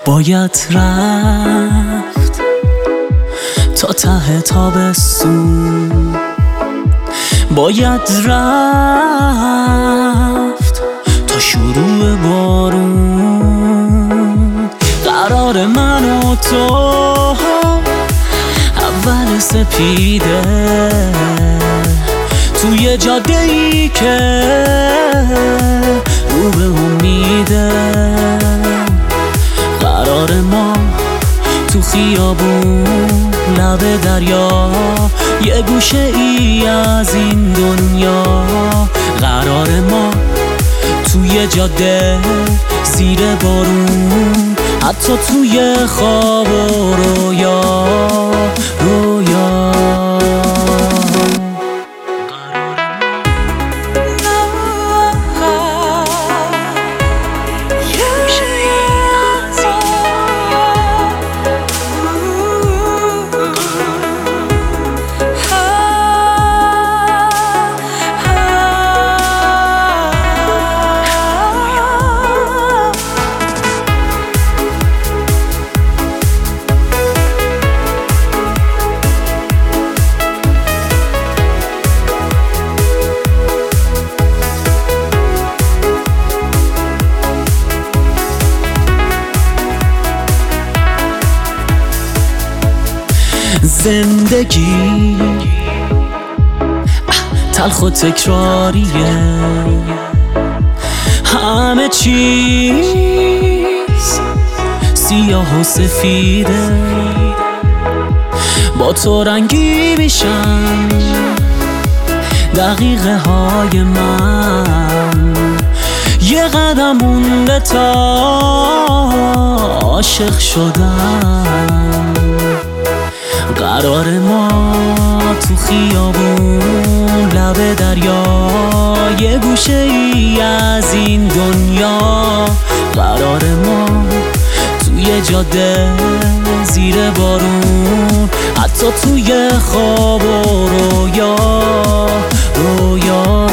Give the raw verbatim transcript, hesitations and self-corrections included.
باید رفت تا ته تابستون، باید رفت تا شروع بارون. قرار من و تو اول سپیده توی جاده ای که رو به امیده. قرار ما تو خیابون لب دریا، یه گوشه ای از این دنیا. قرار ما توی جاده زیر بارون، حتی توی خواب و رویا رویا. زندگی تلخ و تکراریه، همه چیز سیاه و سفیده. با تو رنگی میشن دقیقه های من، یه قدم مونده تا عاشق شدم. قرار ما تو خیابون لب دریا، یه گوشه ای از این دنیا. قرار ما توی جاده زیر بارون، حتی توی خواب و رویا رویا.